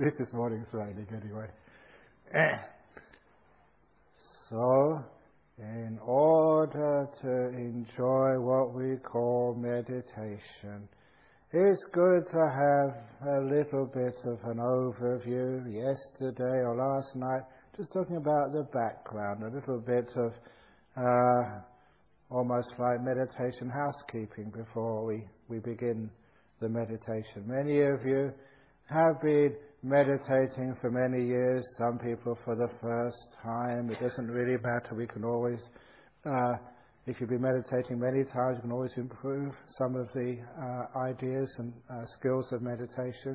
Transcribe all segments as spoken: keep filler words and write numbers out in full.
least this morning's raining anyway. So, in order to enjoy what we call meditation, it's good to have a little bit of an overview. Yesterday or last night, just talking about the background, a little bit of uh, almost like meditation housekeeping before we, we begin the meditation. Many of you have been meditating for many years, some people for the first time. It doesn't really matter. We can always, uh, if you've been meditating many times, you can always improve some of the uh, ideas and uh, skills of meditation.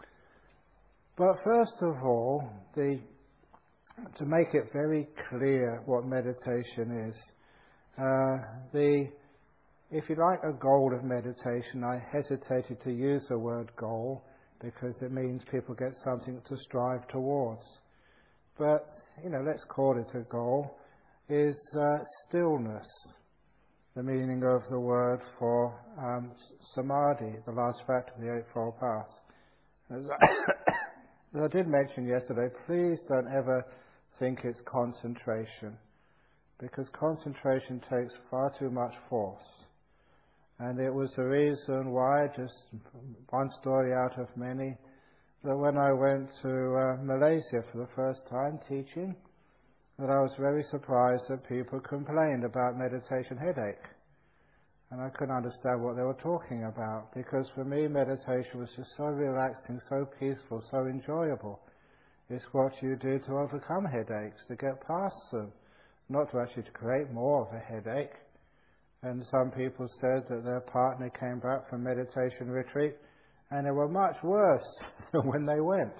But first of all, the, to make it very clear what meditation is, uh, the if you like a goal of meditation, I hesitated to use the word goal because it means people get something to strive towards. But, you know, let's call it a goal, is uh, stillness, the meaning of the word for um, samadhi, the last factor of the Eightfold Path. As I, as I did mention yesterday, please don't ever think it's concentration, because concentration takes far too much force. And it was the reason why, just one story out of many, that when I went to uh, Malaysia for the first time teaching, that I was very surprised that people complained about meditation headache. And I couldn't understand what they were talking about, because for me meditation was just so relaxing, so peaceful, so enjoyable. It's what you do to overcome headaches, to get past them, not to actually to create more of a headache. And some people said that their partner came back from meditation retreat and they were much worse than when they went.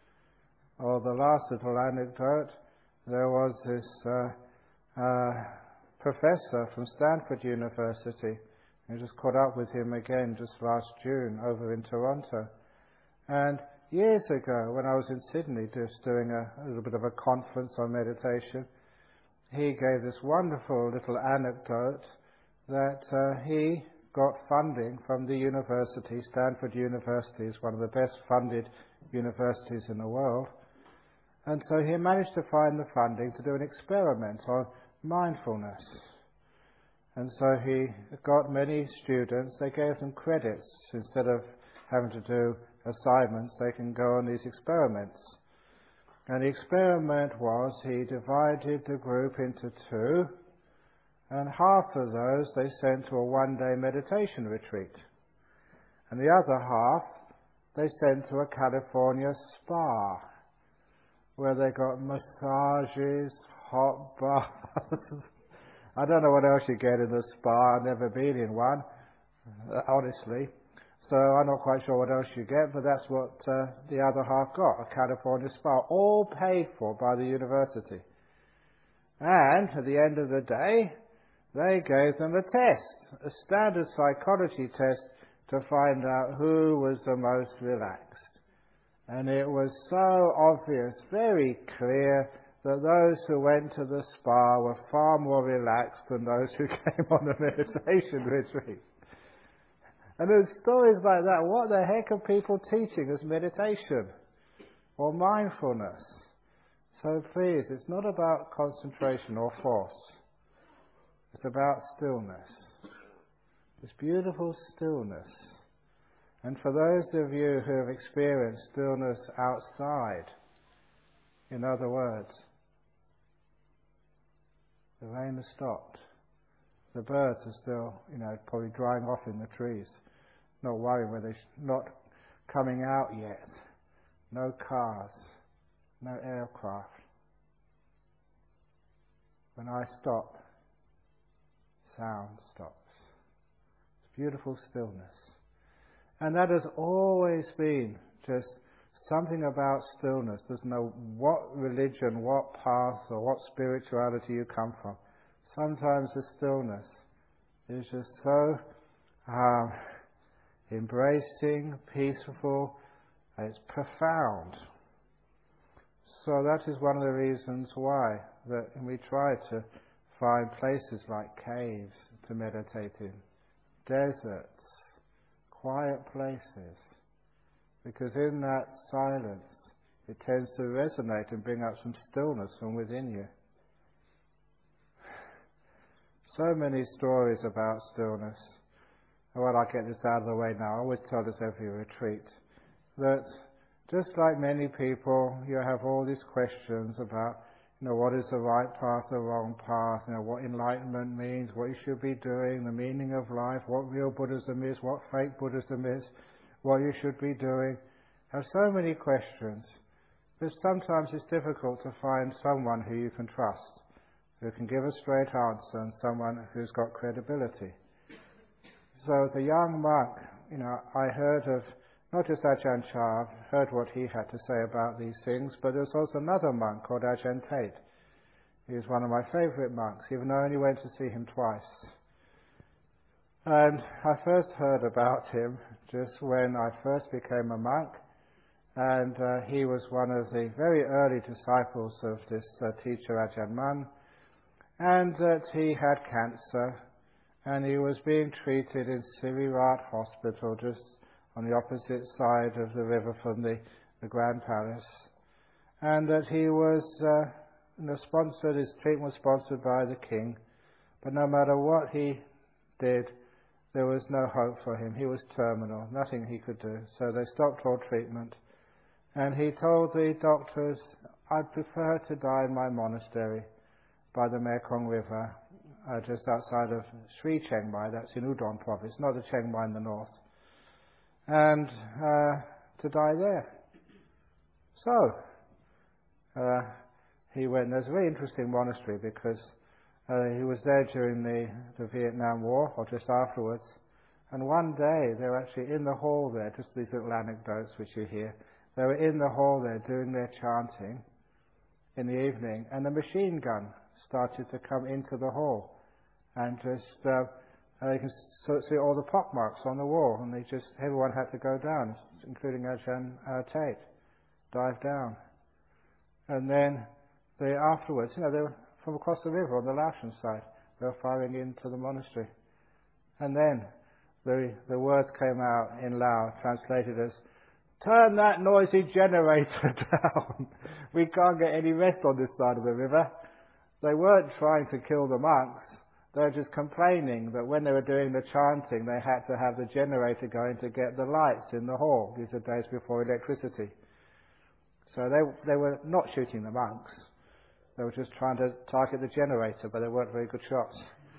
Or the last little anecdote, there was this uh, uh, professor from Stanford University. I just caught up with him again just last June over in Toronto. And years ago, when I was in Sydney just doing a, a little bit of a conference on meditation, he gave this wonderful little anecdote that uh, he got funding from the university. Stanford University is one of the best funded universities in the world. And so he managed to find the funding to do an experiment on mindfulness. And so he got many students, they gave them credits. Instead of having to do assignments, they can go on these experiments. And the experiment was he divided the group into two, and half of those they sent to a one-day meditation retreat. And the other half they sent to a California spa, where they got massages, hot baths. I don't know what else you get in a spa. I've never been in one, uh, honestly. So I'm not quite sure what else you get, but that's what uh, the other half got, a California spa, all paid for by the university. And at the end of the day, they gave them a test, a standard psychology test, to find out who was the most relaxed. And it was so obvious, very clear, that those who went to the spa were far more relaxed than those who came on the meditation retreat. And there's stories like that. What the heck are people teaching as meditation or mindfulness? So please, it's not about concentration or force. It's about stillness. This beautiful stillness. And for those of you who have experienced stillness outside, in other words, the rain has stopped. The birds are still, you know, probably drying off in the trees. Not worrying whether they're not coming out yet. No cars. No aircraft. When I stop, sound stops. It's beautiful stillness. And that has always been just something about stillness. There's no what religion, what path, or what spirituality you come from. Sometimes the stillness is just so um, embracing, peaceful, it's profound. So that is one of the reasons why that we try to find places like caves to meditate in, deserts, quiet places, because in that silence it tends to resonate and bring up some stillness from within you. So many stories about stillness. Well, I'll get this out of the way now. I always tell this every retreat, that just like many people, you have all these questions about, you know, what is the right path, the wrong path, you know, what enlightenment means, what you should be doing, the meaning of life, what real Buddhism is, what fake Buddhism is, what you should be doing. Have so many questions. But sometimes it's difficult to find someone who you can trust, who can give a straight answer, and someone who's got credibility. So as a young monk, you know, I heard of not just Ajahn Chah, heard what he had to say about these things, but there was also another monk called Ajahn Tate. He was one of my favourite monks, even though I only went to see him twice. And I first heard about him just when I first became a monk, and uh, he was one of the very early disciples of this uh, teacher Ajahn Mun, and that he had cancer, and he was being treated in Sirirat Hospital, just on the opposite side of the river from the, the Grand Palace, and that he was uh, you know, sponsored, his treatment was sponsored by the king, but no matter what he did, there was no hope for him. He was terminal, nothing he could do. So they stopped all treatment, and he told the doctors, "I'd prefer to die in my monastery by the Mekong River, uh, just outside of Sri Chiang Mai, that's in Udon province, not the Chiang Mai in the north, and uh, to die there." So uh, he went. There's a very interesting monastery because uh, he was there during the, the Vietnam War, or just afterwards, and one day they were actually in the hall there, just these little anecdotes which you hear, they were in the hall there doing their chanting in the evening, and a machine gun started to come into the hall, and just uh, uh, you can see all the pockmarks on the wall, and they just everyone had to go down, including Ajahn uh, Tate, dive down, and then they afterwards, you know, they were from across the river on the Laotian side, they were firing into the monastery, and then the the words came out in Lao, translated as, "Turn that noisy generator down. We can't get any rest on this side of the river." They weren't trying to kill the monks. They were just complaining that when they were doing the chanting, they had to have the generator going to get the lights in the hall. These are days before electricity. So they they were not shooting the monks. They were just trying to target the generator, but they weren't very good shots.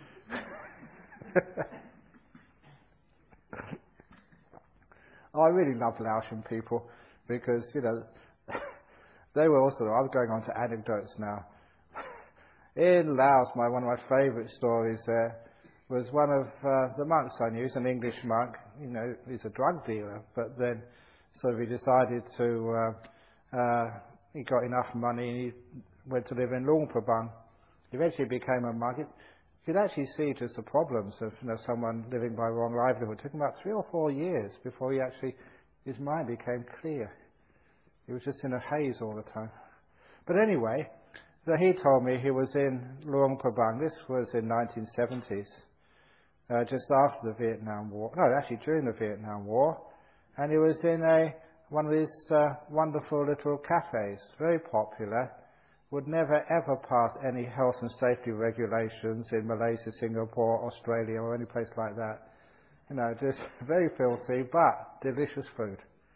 I really love Laotian people because, you know, they were also, I was going on to anecdotes now. In Laos, my one of my favourite stories there was one of uh, the monks I knew. He's an English monk, you know, he's a drug dealer, but then so he decided to, uh, uh, he got enough money and he went to live in Luang Prabang. He eventually became a monk. It, you could actually see just the problems of, you know, someone living by wrong livelihood. It took him about three or four years before he actually, his mind became clear. He was just in a haze all the time. But anyway, so he told me he was in Luang Prabang. This was in nineteen seventies, uh, just after the Vietnam War. No, actually during the Vietnam War. And he was in a one of these uh, wonderful little cafes, very popular, would never ever pass any health and safety regulations in Malaysia, Singapore, Australia, or any place like that. You know, just very filthy, but delicious food.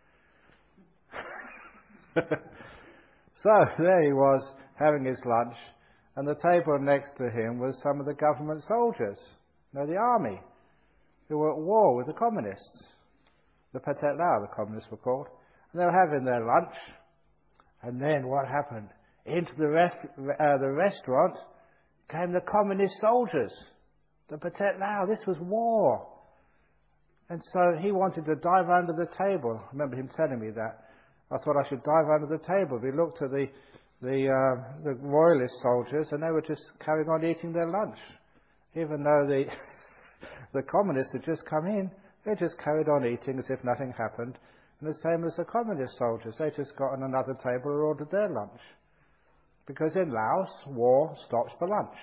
So there he was, having his lunch, and the table next to him was some of the government soldiers, you know, the army, who were at war with the communists. The Pathet Lao, the communists were called. And they were having their lunch, and then what happened? Into the, ref- uh, the restaurant came the communist soldiers, the Pathet Lao. This was war. And so he wanted to dive under the table. I remember him telling me that. I thought I should dive under the table. We looked at the the uh, the royalist soldiers, and they were just carrying on eating their lunch, even though the the communists had just come in. They just carried on eating as if nothing happened, and the same as the communist soldiers. They just got on another table and ordered their lunch, because in Laos, war stops for lunch.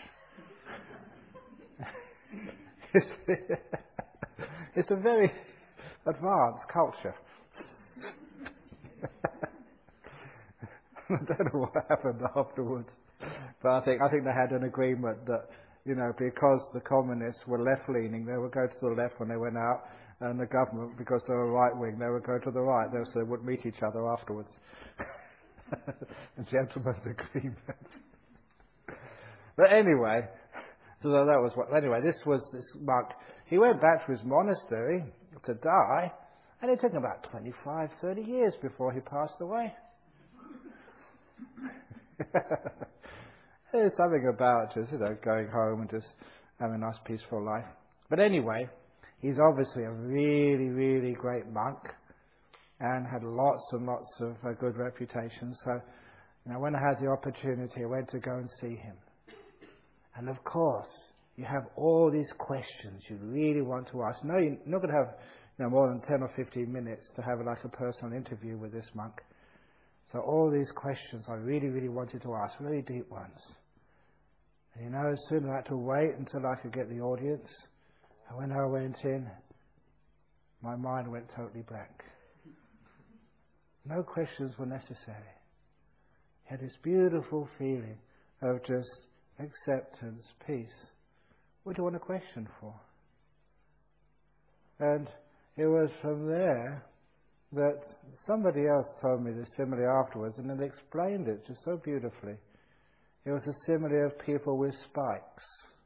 it's, it's a very advanced culture. I don't know what happened afterwards. But I think I think they had an agreement that, you know, because the communists were left-leaning, they would go to the left when they went out, and the government, because they were right-wing, they would go to the right, so they would meet each other afterwards. A gentleman's agreement. But anyway, so that was what. Anyway, this was this monk. He went back to his monastery to die, and it took him about twenty-five, thirty years before he passed away. There's something about just, you know, going home and just having a nice peaceful life. But anyway, he's obviously a really, really great monk and had lots and lots of uh, good reputation. So, you know, when I had the opportunity, I went to go and see him. And of course, you have all these questions you really want to ask. No, you're not going to have, you know, more than ten or fifteen minutes to have like a personal interview with this monk. So all these questions I really, really wanted to ask, really deep ones. And you know, soon I had to wait until I could get the audience. And when I went in, my mind went totally blank. No questions were necessary. He had this beautiful feeling of just acceptance, peace. What do you want a question for? And it was from there that somebody else told me the simile afterwards, and then explained it just so beautifully. It was a simile of people with spikes.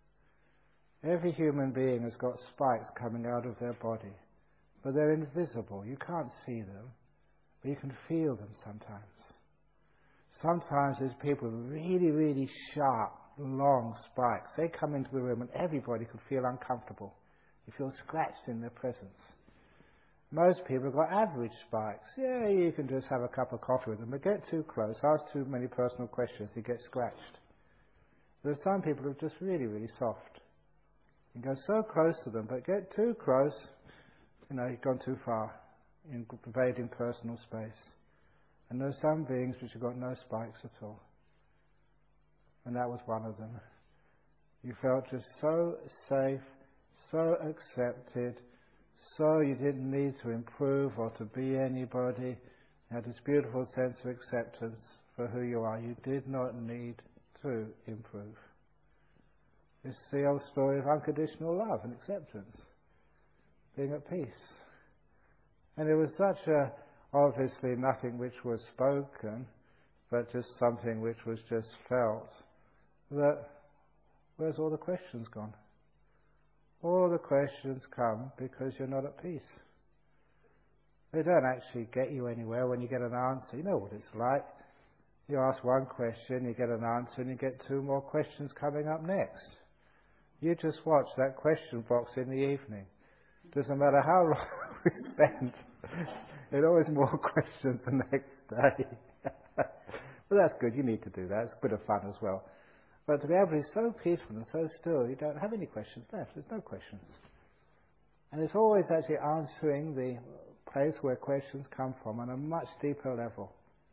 Every human being has got spikes coming out of their body, but they're invisible. You can't see them, but you can feel them sometimes. Sometimes there's people with really, really sharp, long spikes. They come into the room and everybody could feel uncomfortable. You feel scratched in their presence. Most people have got average spikes. Yeah, you can just have a cup of coffee with them, but get too close, ask too many personal questions, you get scratched. There are some people who are just really, really soft. You go so close to them, but get too close, you know, you've gone too far in invading personal space. And there are some beings which have got no spikes at all. And that was one of them. You felt just so safe, so accepted, so you didn't need to improve or to be anybody. You had this beautiful sense of acceptance for who you are. You did not need to improve. It's the old story of unconditional love and acceptance, being at peace. And it was such a, obviously nothing which was spoken, but just something which was just felt, that where's all the questions gone? All the questions come because you're not at peace. They don't actually get you anywhere when you get an answer. You know what it's like. You ask one question, you get an answer, and you get two more questions coming up next. You just watch that question box in the evening. Doesn't matter how long we spend, there's always more questions the next day. But that's good, you need to do that. It's a bit of fun as well. But to be able to be so peaceful and so still, you don't have any questions left. There's no questions. And it's always actually answering the place where questions come from on a much deeper level.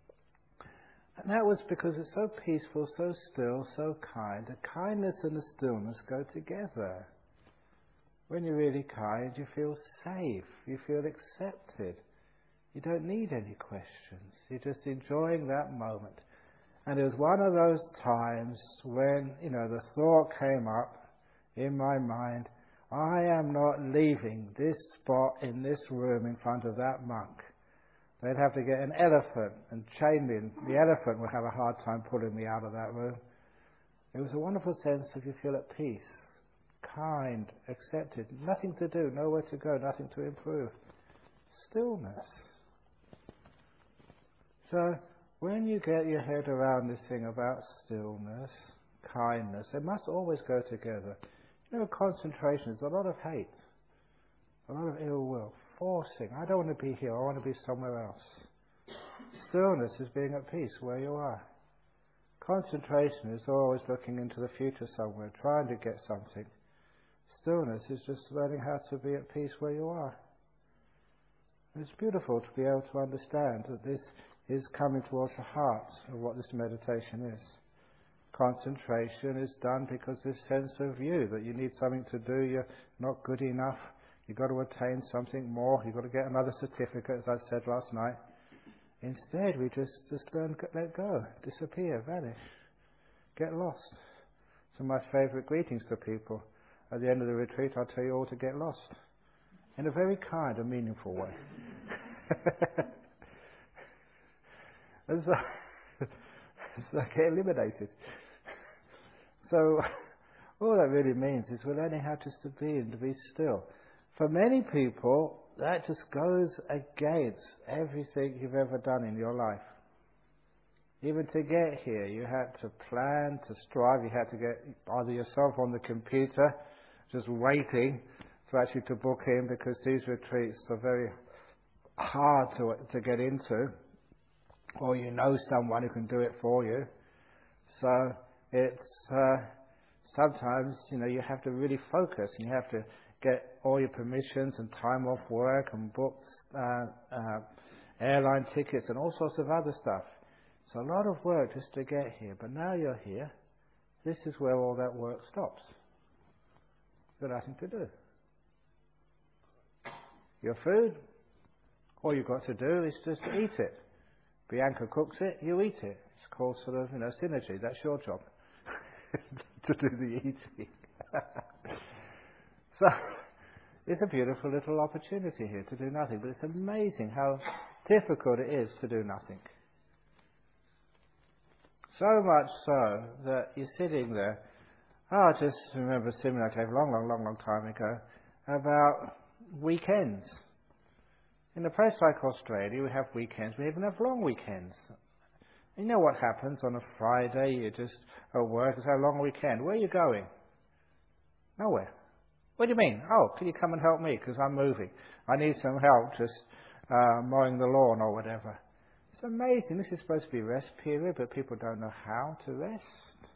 And that was because it's so peaceful, so still, so kind. The kindness and the stillness go together. When you're really kind, you feel safe. You feel accepted. You don't need any questions. You're just enjoying that moment. And it was one of those times when, you know, the thought came up in my mind, I am not leaving this spot in this room in front of that monk. They'd have to get an elephant and chain me, and the elephant would have a hard time pulling me out of that room. It was a wonderful sense of you feel at peace, kind, accepted, nothing to do, nowhere to go, nothing to improve. Stillness. So, when you get your head around this thing about stillness, kindness, they must always go together. You know, concentration is a lot of hate, a lot of ill will, forcing. I don't want to be here, I want to be somewhere else. Stillness is being at peace where you are. Concentration is always looking into the future somewhere, trying to get something. Stillness is just learning how to be at peace where you are. It's beautiful to be able to understand that this is coming towards the heart of what this meditation is. Concentration is done because this sense of you, that you need something to do, you're not good enough, you've got to attain something more, you've got to get another certificate, as I said last night. Instead, we just, just learn, let go, disappear, vanish, get lost. So my favourite greetings to people. At the end of the retreat, I'll tell you all to get lost. In a very kind and meaningful way. and so, so get eliminated. So all that really means is we're learning how just to be and to be still. For many people, that just goes against everything you've ever done in your life. Even to get here, you had to plan, to strive, you had to get either yourself on the computer, just waiting to actually to book in, because these retreats are very hard to to get into, or you know someone who can do it for you. So it's uh, sometimes, you know, you have to really focus, and you have to get all your permissions and time off work and booked uh, uh, airline tickets and all sorts of other stuff. It's a lot of work just to get here, but now you're here, this is where all that work stops. You've got nothing to do. Your food, all you've got to do is just eat it. Bianca cooks it, you eat it. It's called sort of, you know, synergy. That's your job, to do the eating. So, it's a beautiful little opportunity here to do nothing, but it's amazing how difficult it is to do nothing. So much so that you're sitting there. Oh, I just remember a seminar I gave a long, long, long, long time ago about weekends. In a place like Australia, we have weekends. We even have long weekends. You know what happens on a Friday? You're just at work. It's a long weekend. Where are you going? Nowhere. What do you mean? Oh, can you come and help me? Because I'm moving. I need some help just uh, mowing the lawn or whatever. It's amazing. This is supposed to be a rest period, but people don't know how to rest.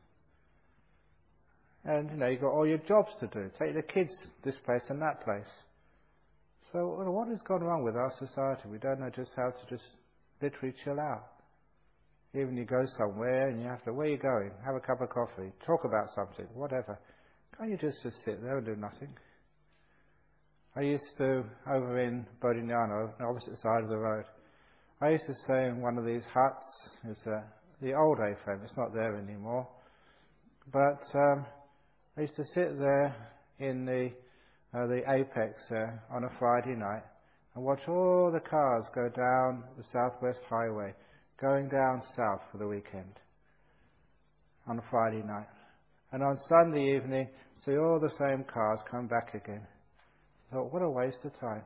And, you know, you've got all your jobs to do. Take the kids this place and that place. So, well, what has gone wrong with our society? We don't know just how to just literally chill out. Even you go somewhere and you have to, where are you going? Have a cup of coffee. Talk about something. Whatever. Can't you just, just sit there and do nothing? I used to, over in Bodignano, the opposite side of the road, I used to stay in one of these huts. It's uh, the old A F A M. It's not there anymore. But um, I used to sit there in the uh, the apex there on a Friday night and watch all the cars go down the Southwest Highway, going down south for the weekend on a Friday night. And on Sunday evening, see all the same cars come back again. I thought, what a waste of time.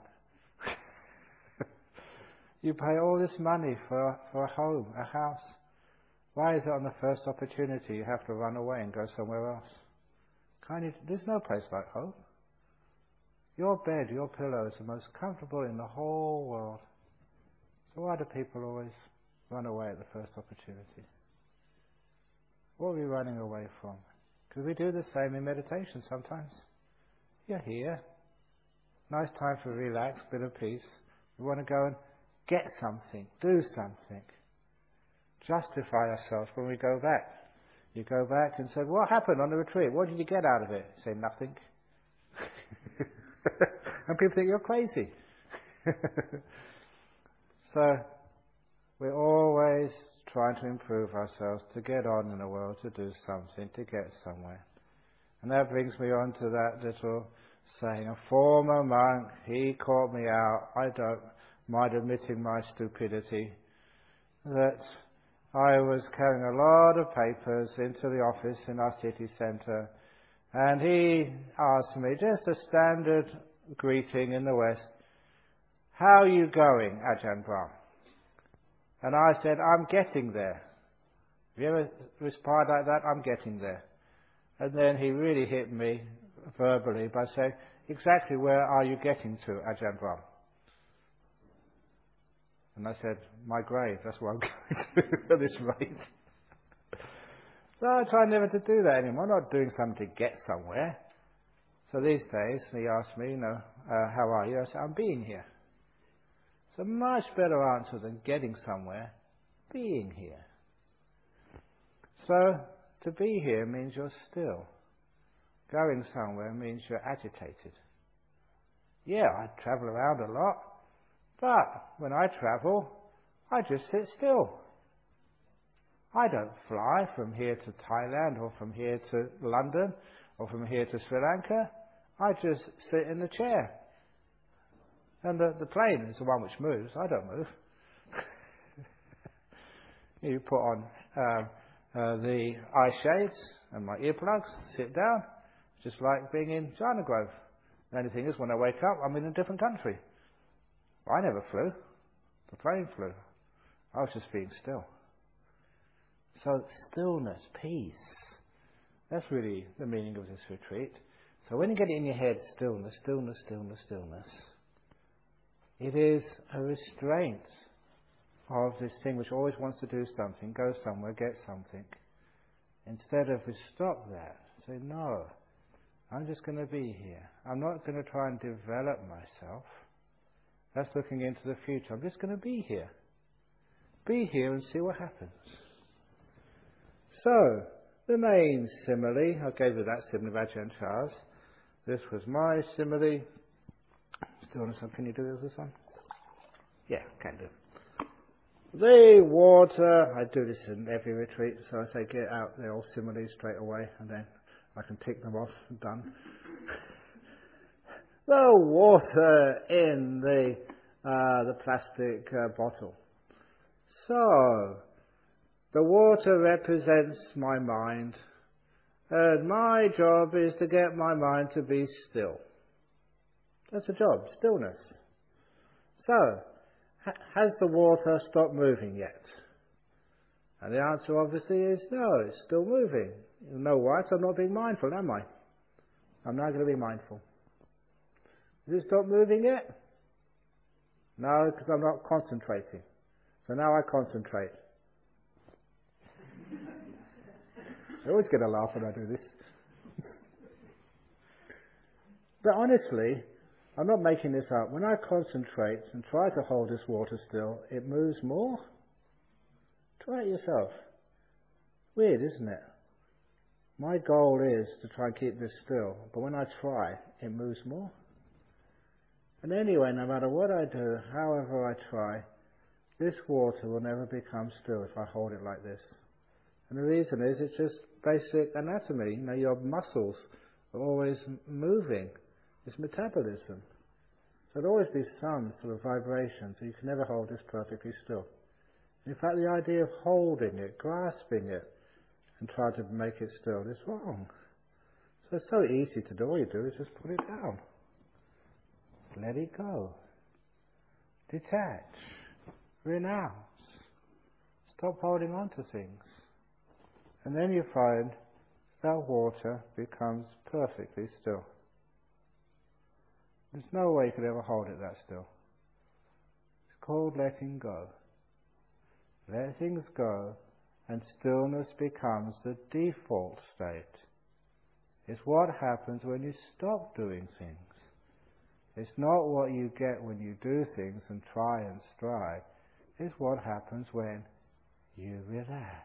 You pay all this money for, for a home, a house. Why is it on the first opportunity you have to run away and go somewhere else? Can't you, there's no place like home. Your bed, your pillow is the most comfortable in the whole world. So why do people always run away at the first opportunity? What are we running away from? Because we do the same in meditation sometimes. You're here. Nice time for relax, bit of peace. We want to go and get something, do something. Justify ourselves when we go back. You go back and say, what happened on the retreat? What did you get out of it? You say, nothing. And people think you're crazy. So, we're always trying to improve ourselves, to get on in the world, to do something, to get somewhere. And that brings me on to that little saying, a former monk, he caught me out, I don't mind admitting my stupidity, that I was carrying a lot of papers into the office in our city centre, and he asked me, just a standard greeting in the West, how are you going, Ajahn Brahm? And I said, I'm getting there. Have you ever replied like that? I'm getting there. And then he really hit me verbally by saying, exactly where are you getting to, Ajahn Brahm? And I said, my grave, that's where I'm going to at this rate. So I try never to do that anymore. I'm not doing something to get somewhere. So these days, he asked me, you know, uh, how are you? I said, I'm being here. It's a much better answer than getting somewhere, being here. So, to be here means you're still. Going somewhere means you're agitated. Yeah, I travel around a lot, but when I travel, I just sit still. I don't fly from here to Thailand or from here to London or from here to Sri Lanka. I just sit in the chair. And the, the plane is the one which moves. I don't move. You put on uh, uh, the eye shades and my earplugs, sit down, just like being in China Grove. The only thing is, when I wake up, I'm in a different country. I never flew. The plane flew. I was just being still. So stillness, peace. That's really the meaning of this retreat. So when you get it in your head, stillness, stillness, stillness, stillness, it is a restraint of this thing which always wants to do something, go somewhere, get something. Instead of we stop that, say, no, I'm just going to be here. I'm not going to try and develop myself. That's looking into the future. I'm just going to be here. Be here and see what happens. So, the main simile, I gave you that simile of Ajahn Chah's. This was my simile. Stillness, can you do this one? Yeah, can do. The water, I do this in every retreat, so I say get out the old similes straight away and then I can tick them off and done. The water in the uh, the plastic uh, bottle. So, the water represents my mind, and my job is to get my mind to be still. That's a job, stillness. So, ha- has the water stopped moving yet? And the answer obviously is no, it's still moving. You know why? So I'm not being mindful, am I? I'm now going to be mindful. Has it stopped moving yet? No, because I'm not concentrating. So now I concentrate. I always get a laugh when I do this. But honestly, I'm not making this up. When I concentrate and try to hold this water still, it moves more. Try it yourself. Weird, isn't it? My goal is to try and keep this still, but when I try, it moves more. And anyway, no matter what I do, however I try, this water will never become still if I hold it like this. And the reason is it's just basic anatomy. You know, your muscles are always moving. It's metabolism. So there'll always be some sort of vibration, so you can never hold this perfectly still. In fact, the idea of holding it, grasping it, and trying to make it still is wrong. So it's so easy to do. All you do is just put it down. Let it go. Detach. Renounce. Stop holding on to things. And then you find that water becomes perfectly still. There's no way you could ever hold it that still. It's called letting go. Let things go, and stillness becomes the default state. It's what happens when you stop doing things. It's not what you get when you do things and try and strive. It's what happens when you relax.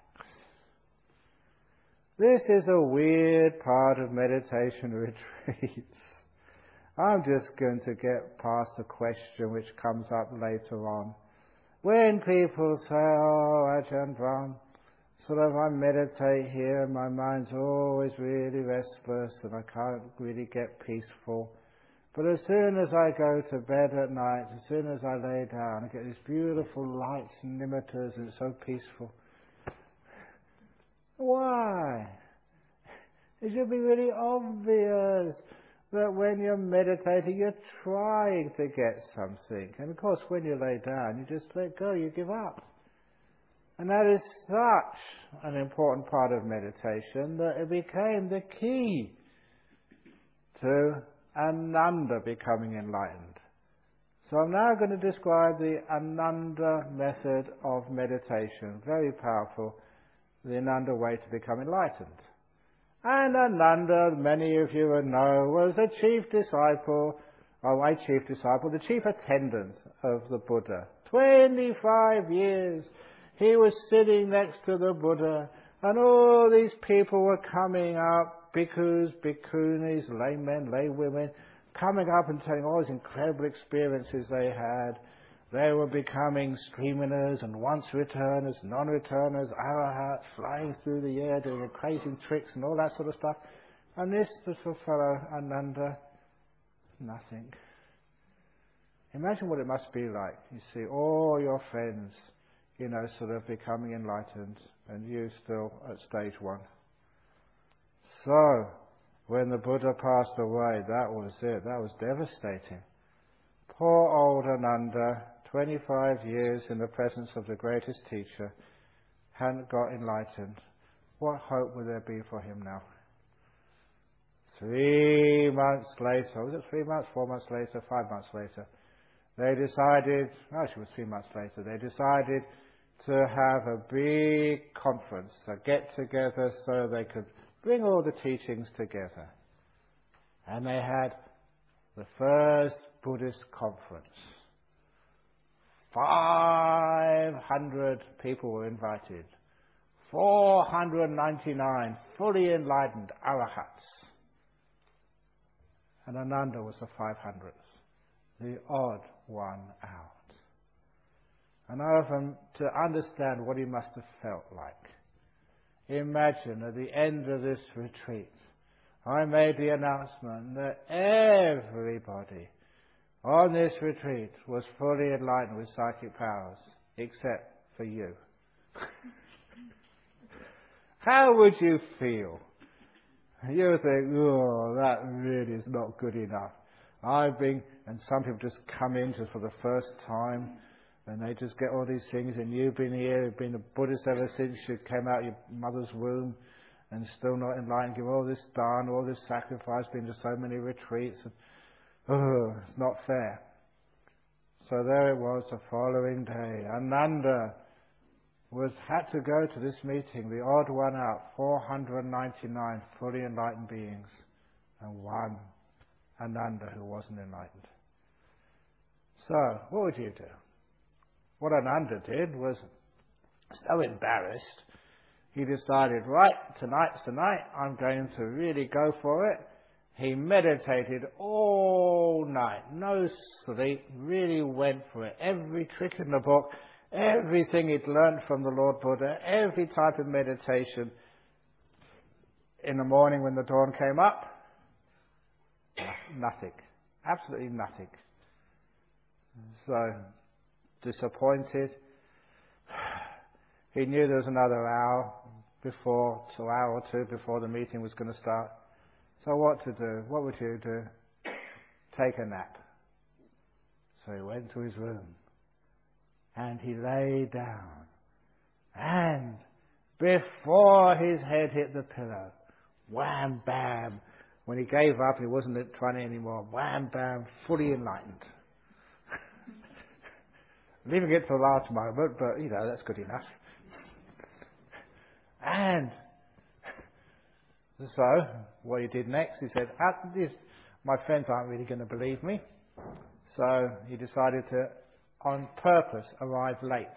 This is a weird part of meditation retreats. I'm just going to get past a question which comes up later on. When people say, oh, Ajahn Brahm, sort of I meditate here and my mind's always really restless and I can't really get peaceful. But as soon as I go to bed at night, as soon as I lay down, I get these beautiful lights and nimittas and it's so peaceful. Why? It should be really obvious that when you're meditating, you're trying to get something. And of course, when you lay down, you just let go, you give up. And that is such an important part of meditation that it became the key to Ananda becoming enlightened. So I'm now going to describe the Ananda method of meditation. Very powerful. The Ananda way to become enlightened. And Ananda, many of you will know, was a chief disciple, or a chief disciple, the chief attendant of the Buddha. twenty-five years he was sitting next to the Buddha, and all these people were coming up, bhikkhus, bhikkhunis, laymen, laywomen, coming up and telling all these incredible experiences they had. They were becoming streaminers and once-returners, non-returners, arahats, flying through the air, doing crazy tricks and all that sort of stuff. And this little fellow, Ananda, nothing. Imagine what it must be like. You see all your friends, you know, sort of becoming enlightened, and you still at stage one. So, when the Buddha passed away, that was it. That was devastating. Poor old Ananda, twenty-five years in the presence of the greatest teacher, hadn't got enlightened. What hope would there be for him now? Three months later, was it three months, four months later, five months later, they decided, actually it was three months later, they decided to have a big conference, a get-together so they could bring all the teachings together. And they had the first Buddhist conference. five hundred people were invited. four hundred ninety-nine fully enlightened arahats. And Ananda was the five hundredth, the odd one out. And I often, to understand what he must have felt like, imagine at the end of this retreat, I made the announcement that everybody on this retreat was fully enlightened with psychic powers, except for you. How would you feel? You would think, oh, that really is not good enough. I've been, and some people just come in just for the first time, and they just get all these things, and you've been here, you've been a Buddhist ever since you came out of your mother's womb, and still not enlightened, give all this dana, all this sacrifice, been to so many retreats, and, oh, it's not fair. So there it was the following day. Ananda was had to go to this meeting, the odd one out, four hundred ninety-nine fully enlightened beings, and one Ananda who wasn't enlightened. So, what would you do? What Ananda did was, so embarrassed, he decided, right, tonight's the night, I'm going to really go for it. He meditated all night, no sleep, really went for it. Every trick in the book, everything he'd learned from the Lord Buddha, every type of meditation. In the morning when the dawn came up, nothing. Absolutely nothing. So, disappointed. He knew there was another hour before, so an hour or two before the meeting was going to start. So what to do? What would you do? Take a nap. So he went to his room and he lay down. And before his head hit the pillow, wham, bam, when he gave up, he wasn't trying anymore, wham, bam, fully enlightened. Leaving it to the last moment, but, you know, that's good enough. And so, what he did next, he said, this, my friends aren't really going to believe me. So he decided to, on purpose, arrive late.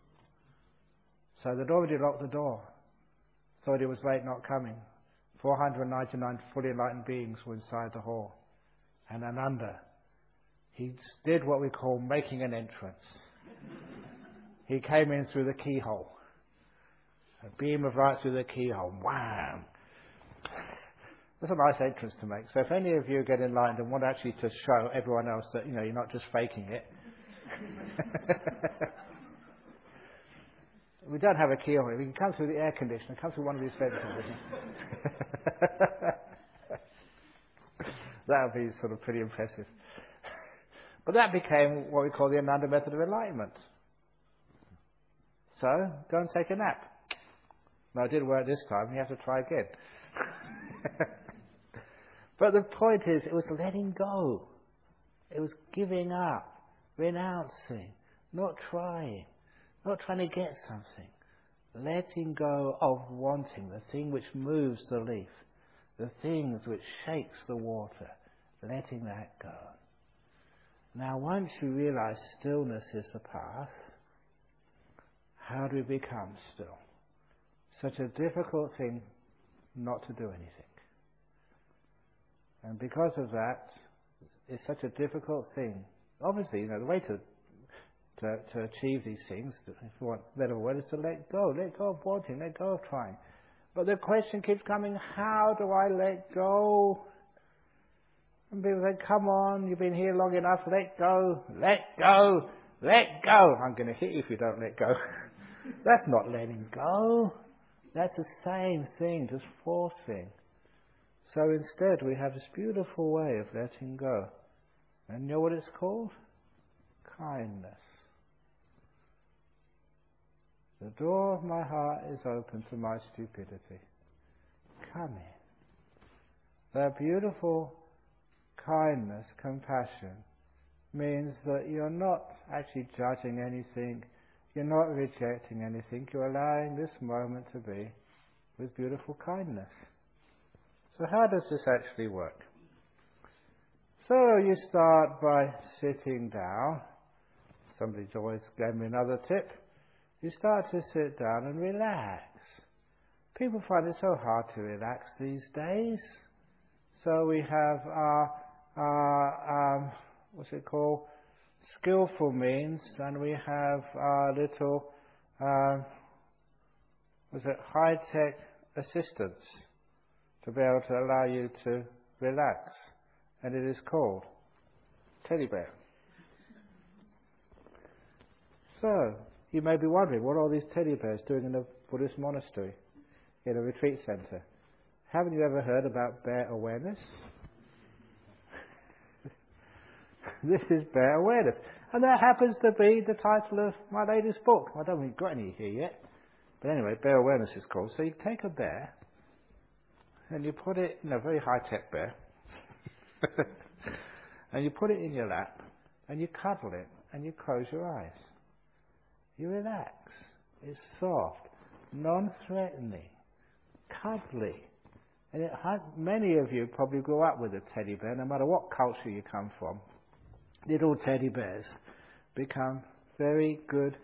So they'd already locked the door. Thought he was late, not coming. four hundred ninety-nine fully enlightened beings were inside the hall. And Ananda, he did what we call making an entrance. He came in through the keyhole. A beam of light through the keyhole. Wham! That's a nice entrance to make. So if any of you get enlightened and want actually to show everyone else that, you know, you're not just faking it. We don't have a keyhole here. We can come through the air conditioner, come through one of these vents. That would be sort of pretty impressive. But that became what we call the Ananda method of enlightenment. So, go and take a nap. No, it didn't work this time. You have to try again. But the point is, it was letting go. It was giving up, renouncing, not trying, not trying to get something. Letting go of wanting, the thing which moves the leaf, the things which shakes the water, letting that go. Now, once you realize stillness is the path, how do we become still? Such a difficult thing not to do anything. And because of that, it's such a difficult thing. Obviously, you know, the way to to, to achieve these things. If you want better word, is to let go. Let go of wanting, let go of trying. But the question keeps coming, how do I let go? And people say, come on, you've been here long enough, let go, let go, let go. I'm going to hit you if you don't let go. That's not letting go. That's the same thing, just forcing. So instead we have this beautiful way of letting go. And you know what it's called? Kindness. The door of my heart is open to my stupidity. Come in. That beautiful kindness, compassion, means that you're not actually judging anything, you're not rejecting anything, you're allowing this moment to be with beautiful kindness. So how does this actually work? So you start by sitting down. Somebody's always gave me another tip. You start to sit down and relax. People find it so hard to relax these days. So we have our, our um, what's it called, skillful means, and we have our little, um, what's it, high-tech assistance to be able to allow you to relax. And it is called teddy bear. So, you may be wondering, what are all these teddy bears doing in a Buddhist monastery, in a retreat centre? Haven't you ever heard about bear awareness? This is bear awareness. And that happens to be the title of my latest book. I don't think we've got any here yet. But anyway, bear awareness is called. So you take a bear, and you put it in a very high-tech bear, and you put it in your lap, and you cuddle it, and you close your eyes. You relax. It's soft, non-threatening, cuddly. And it, many of you probably grew up with a teddy bear, no matter what culture you come from. Little teddy bears become very good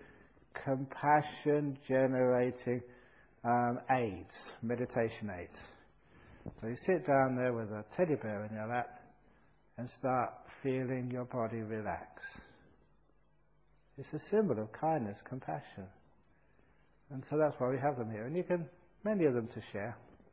compassion-generating um, aids, meditation aids. So you sit down there with a teddy bear in your lap and start feeling your body relax. It's a symbol of kindness, compassion. And so that's why we have them here. And you can, many of them to share.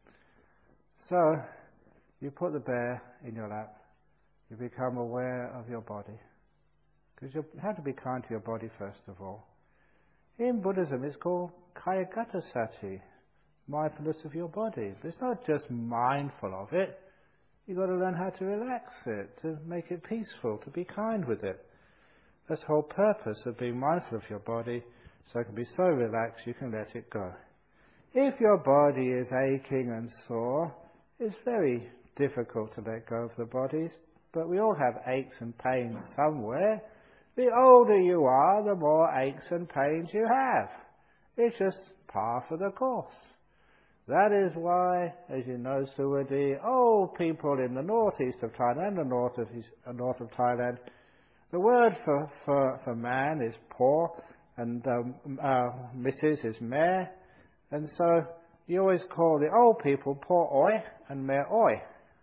So, you put the bear in your lap. You become aware of your body. Because you have to be kind to your body first of all. In Buddhism it's called Kayagata Sati, mindfulness of your body. But it's not just mindful of it. You've got to learn how to relax it, to make it peaceful, to be kind with it. That's the whole purpose of being mindful of your body, so it can be so relaxed you can let it go. If your body is aching and sore, it's very difficult to let go of the body, but we all have aches and pains somewhere. The older you are, the more aches and pains you have. It's just par for the course. That is why, as you know, Suwadi, old people in the northeast of Thailand, the north of, uh, north of Thailand, the word for, for, for man is poor, and um, uh, Missus is mare, and so you always call the old people poor oi and mare oi.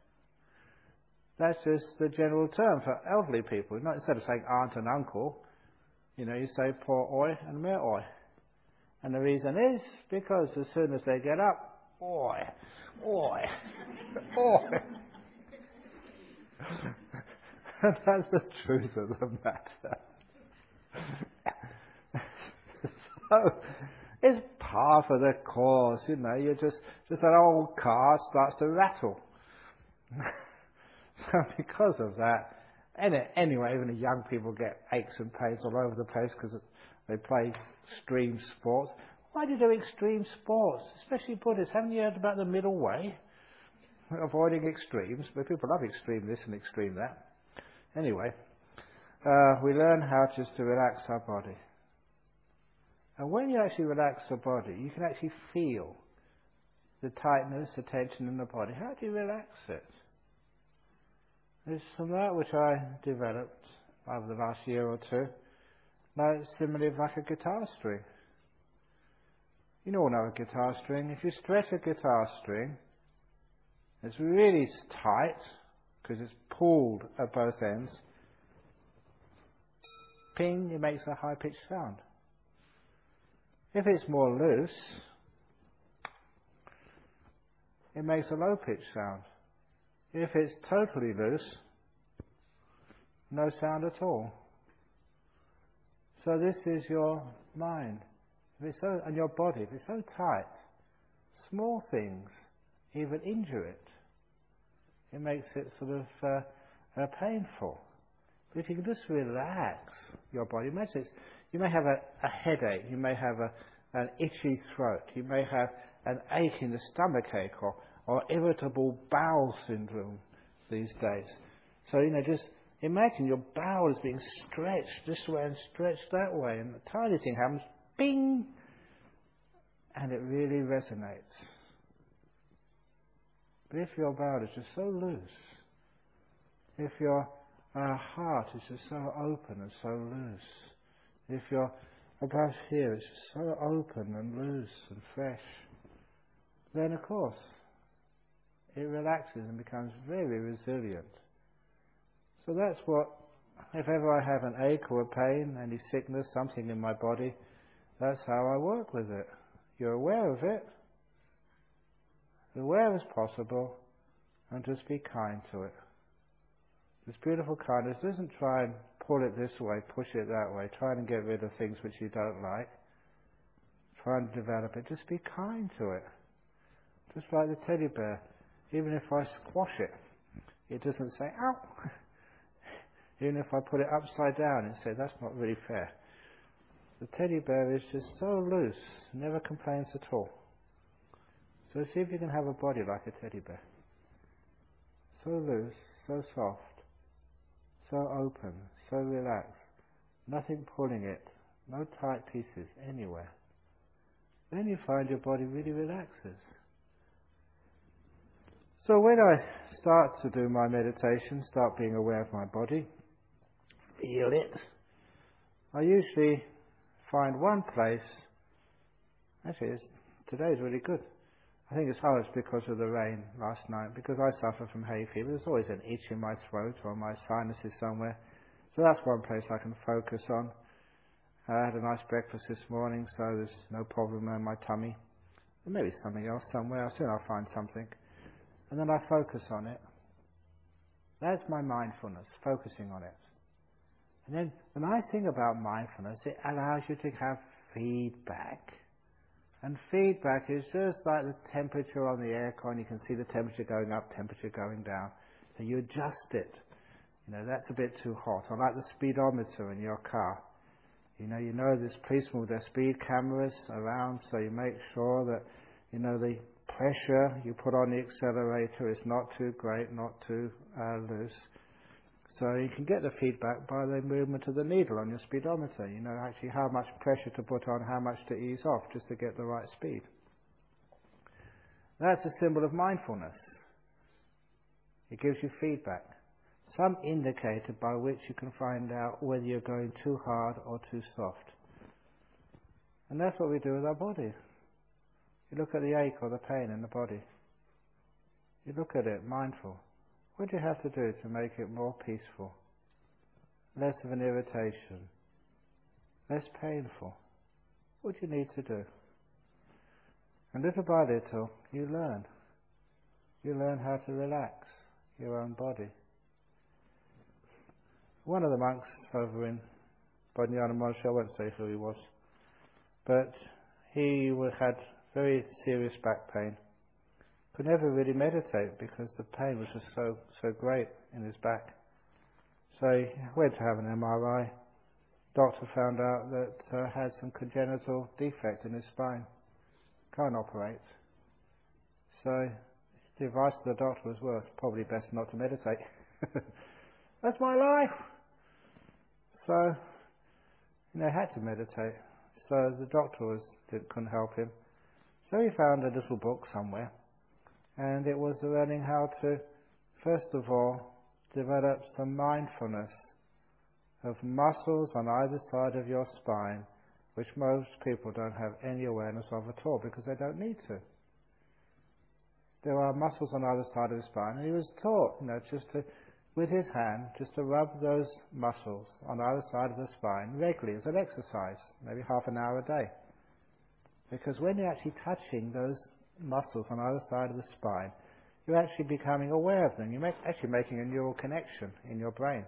That's just the general term for elderly people. Not instead of saying aunt and uncle, you know, you say poor oi and mare oi. And the reason is because as soon as they get up, oi, oi, oi. And that's the truth of the matter. So, it's par for the course, you know, you're just, just an old car starts to rattle. So because of that, and anyway, even the young people get aches and pains all over the place because they play extreme sports. Why do you do extreme sports? Especially Buddhists. Haven't you heard about the middle way? Avoiding extremes, but people love extreme this and extreme that. Anyway, uh, we learn how just to relax our body. And when you actually relax the body, you can actually feel the tightness, the tension in the body. How do you relax it? It's from that which I developed over the last year or two, like similarly like a guitar string. You all know a guitar string. If you stretch a guitar string, it's really tight because it's pulled at both ends. ping, it makes a high-pitched sound. If it's more loose, it makes a low-pitched sound. If it's totally loose, no sound at all. So this is your mind. If it's so, and your body, if it's so tight, small things even injure it. It makes it sort of uh, uh, painful. But if you can just relax your body, imagine it's, you may have a, a headache, you may have a, an itchy throat, you may have an ache in the stomach ache, or, or irritable bowel syndrome these days. So, you know, just imagine your bowel is being stretched this way and stretched that way, and a tiny thing happens, bing, and it really resonates. But if your bowel is just so loose, if your uh, heart is just so open and so loose, if your above here is just so open and loose and fresh, then of course it relaxes and becomes very resilient. So that's what, if ever I have an ache or a pain, any sickness, something in my body, that's how I work with it. You're aware of it, aware as possible, and just be kind to it. This beautiful kindness doesn't try and pull it this way, push it that way, try and get rid of things which you don't like. Try and develop it. Just be kind to it. Just like the teddy bear. Even if I squash it, it doesn't say, ow. Even if I put it upside down and say, that's not really fair. The teddy bear is just so loose, never complains at all. So see if you can have a body like a teddy bear. So loose, so soft, so open, so relaxed, nothing pulling it, no tight pieces anywhere. Then you find your body really relaxes. So when I start to do my meditation, start being aware of my body, feel it, I usually find one place. Actually, it's, today's really good. I think it's oh, it's because of the rain last night, because I suffer from hay fever. There's always an itch in my throat or my sinuses somewhere. So that's one place I can focus on. I had a nice breakfast this morning, so there's no problem in my tummy. There may be something else somewhere. Soon I'll find something. And then I focus on it. That's my mindfulness, focusing on it. And then the nice thing about mindfulness, it allows you to have feedback. And feedback is just like the temperature on the aircon. You can see the temperature going up, temperature going down. So you adjust it. You know, that's a bit too hot. Or like the speedometer in your car. You know, you know there's policemen with their speed cameras around, so you make sure that, you know, the pressure you put on the accelerator is not too great, not too uh, loose. So you can get the feedback by the movement of the needle on your speedometer. You know actually how much pressure to put on, how much to ease off, just to get the right speed. That's a symbol of mindfulness. It gives you feedback. Some indicator by which you can find out whether you're going too hard or too soft. And that's what we do with our body. You look at the ache or the pain in the body. You look at it, mindful. What do you have to do to make it more peaceful? Less of an irritation? Less painful? What do you need to do? And little by little, you learn. You learn how to relax your own body. One of the monks over in Bodhinyana Monastery, I won't say who he was, but he had very serious back pain. Could never really meditate because the pain was just so so great in his back. So he went to have an M R I. Doctor found out that uh, had some congenital defect in his spine. Can't operate. So the advice of the doctor was, well, it's probably best not to meditate. That's my life. So you know, he had to meditate. So the doctor was didn't, couldn't help him. So he found a little book somewhere. And it was learning how to, first of all, develop some mindfulness of muscles on either side of your spine, which most people don't have any awareness of at all because they don't need to. There are muscles on either side of the spine, and he was taught, you know, just to with his hand just to rub those muscles on either side of the spine regularly as an exercise, maybe half an hour a day. Because when you're actually touching those muscles on either side of the spine, you're actually becoming aware of them. You're make, actually making a neural connection in your brain.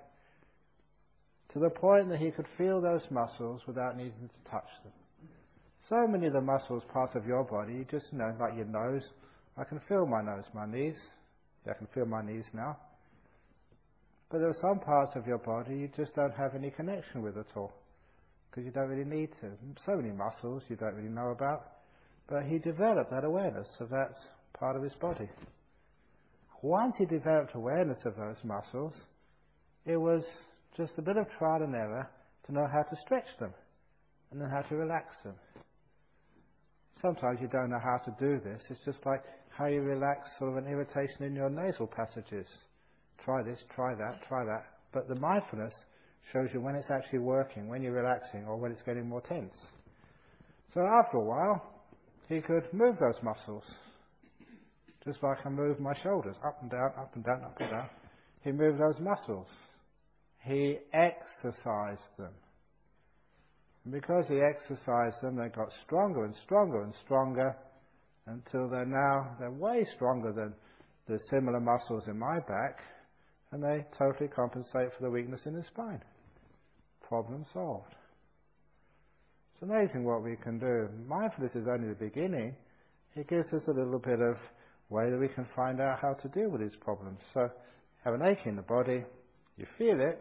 To the point that he could feel those muscles without needing to touch them. So many of the muscles, parts of your body, you just you know, like your nose. I can feel my nose, my knees. Yeah, I can feel my knees now. But there are some parts of your body you just don't have any connection with at all. Because you don't really need to. So many muscles you don't really know about. But he developed that awareness of that part of his body. Once he developed awareness of those muscles, it was just a bit of trial and error to know how to stretch them and then how to relax them. Sometimes you don't know how to do this. It's just like how you relax sort of an irritation in your nasal passages. Try this, try that, try that. But the mindfulness shows you when it's actually working, when you're relaxing, or when it's getting more tense. So after a while, he could move those muscles. Just like I move my shoulders, up and down, up and down, up and down. He moved those muscles. He exercised them. And because he exercised them, they got stronger and stronger and stronger until they're now, they're way stronger than the similar muscles in my back, and they totally compensate for the weakness in the spine. Problem solved. It's amazing what we can do. Mindfulness is only the beginning. It gives us a little bit of way that we can find out how to deal with these problems. So, you have an ache in the body, you feel it.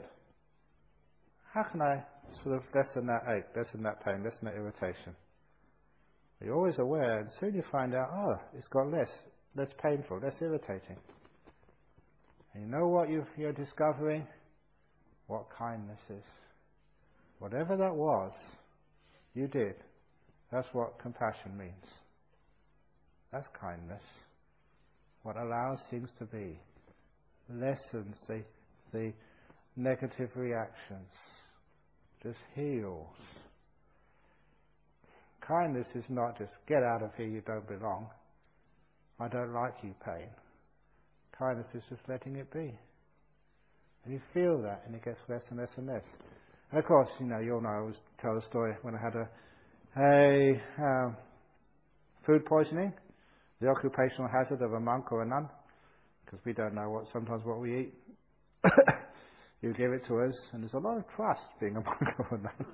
How can I sort of lessen that ache, lessen that pain, lessen that irritation? You're always aware, and soon you find out, oh, it's got less, less painful, less irritating. And you know what you've, you're discovering? What kindness is. Whatever that was, you did. That's what compassion means. That's kindness. What allows things to be. Lessens the, the negative reactions. Just heals. Kindness is not just, get out of here, you don't belong. I don't like you, pain. Kindness is just letting it be. And you feel that, and it gets less and less and less. And of course, you know, you'll know, I always tell the story when I had a, a um, food poisoning, the occupational hazard of a monk or a nun, because we don't know what sometimes what we eat. You give it to us, and there's a lot of trust being a monk or a nun.